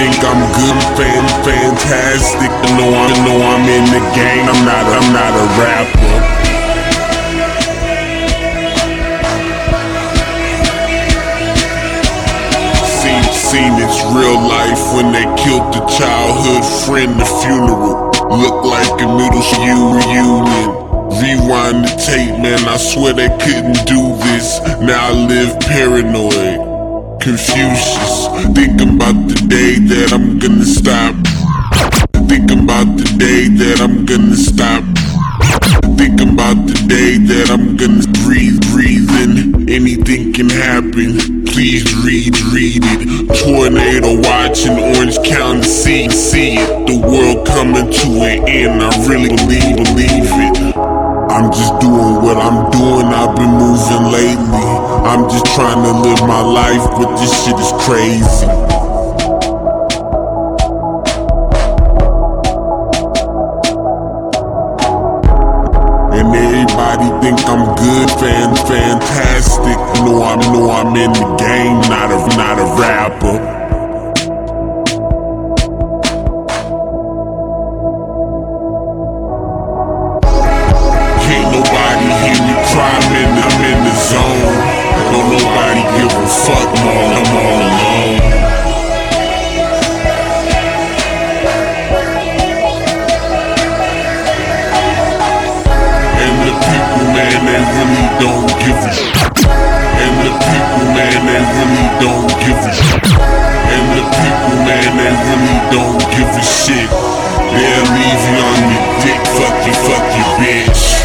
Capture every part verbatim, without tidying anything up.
think I'm good, fan, fantastic. You know I know I'm in the game. I'm not, I'm not a rapper. Seen, seen it's real life when they killed the childhood friend. The funeral looked like a middle school reunion. Rewind the tape, man, I swear they couldn't do this. Now I live paranoid, Confucius. Thinking about the day that I'm gonna stop. Thinking about the day that I'm gonna stop. Thinking about the day that I'm gonna breathe, breathing. Anything can happen, please read, read it. Tornado watching Orange County, see, see it. The world coming to an end, I really believe, believe it. I'm just doing what I'm doing, I've been moving lately. I'm just trying to live my life, but this shit is crazy. And everybody think I'm good, fan, fantastic. No, I know I'm in the game, not a, not a rapper. I'm in, I'm in the zone. Don't nobody give a fuck, man, I'm all alone. And the people, man, they really don't give a shit. And the people, man, they really don't give a shit. And the people, man, they really don't give a shit. They'll leave you on your dick, fuck you, fuck you, bitch.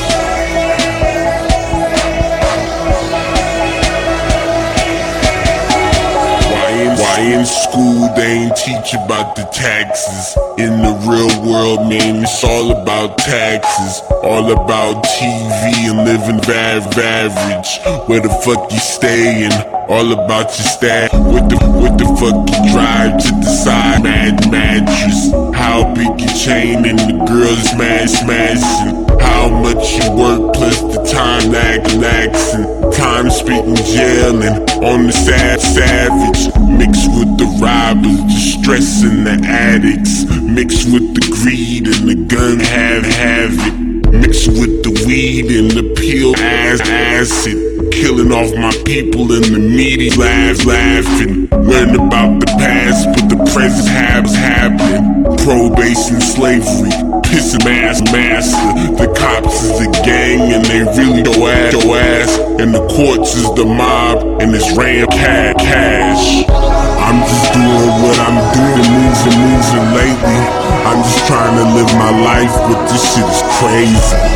In school, they ain't teach about the taxes. In the real world, man, it's all about taxes. All about T V and living vav average. Where the fuck you stayin'? All about your stat. What the, what the fuck you drive to the side? Mad mattress. How big your chain and the girls smash smashing. How much you work plus the time that relaxing. Time spent in jail and on the sad savage. Mixed with the robbers, distressing the addicts. Mixed with the greed and the gun have havoc. Mixed with the weed and the peel as acid. Killing off my people and the media laughs laughing. Learn about the past but the present habs happening. Probation slavery, pissing ass master. The cops is a gang and they really go ass, go ass. And the courts is the mob and it's ram ca cash. I'm just doing what I'm doing, moving, moving lately. I'm just trying to live my life, but this shit is crazy.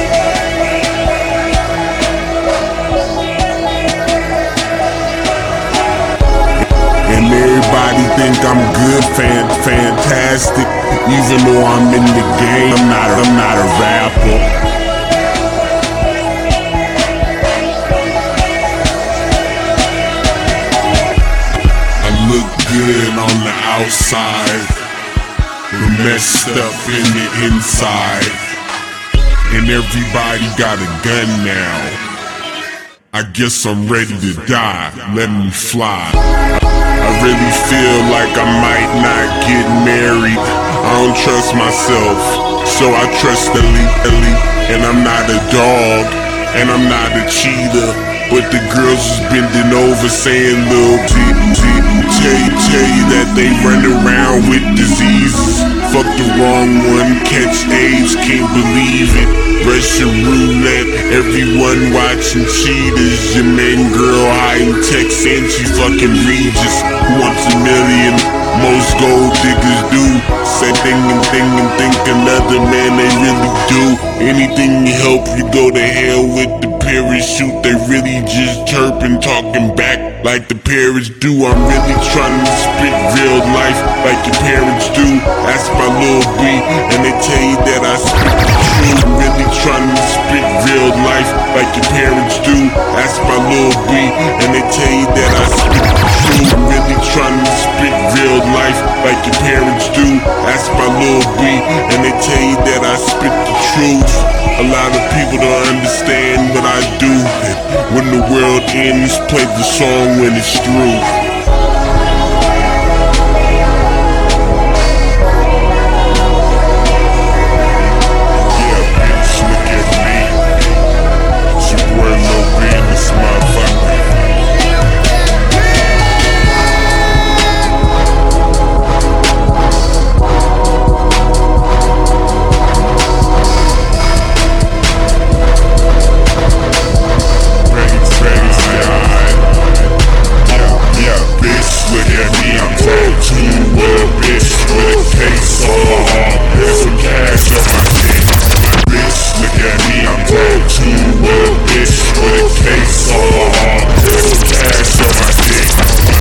And everybody think I'm good, fan, fantastic. Even though I'm in the game, I'm not, I'm not a rapper. Good on the outside, but messed up in the inside. And everybody got a gun now. I guess I'm ready to die, let me fly. I really feel like I might not get married. I don't trust myself, so I trust Elite. And I'm not a dog, and I'm not a cheater. But the girls is bending over saying Lil T, T, tell you, tell you that they run around with diseases. Fuck the wrong one, catch AIDS, can't believe it. Russian roulette, everyone watching cheaters. Your main girl hiding text and she fucking Regis. Who wants a million? Most gold diggers do. Say thing and thing and think another man, they really do. Anything to help you go to hell with the parachute. They really just chirping, talking back like the parents do. I'm really trying to spit real life like your parents do. Ask my little B and they tell you that I spit the truth. I'm really trying to spit real life like your parents do. Ask my little B and they tell you that I spit the truth. I'm really trying to spit real life like your parents do. Ask my little B and they tell you that I spit the truth. A lot of people don't understand what I do. When the world ends, play the song when it's through.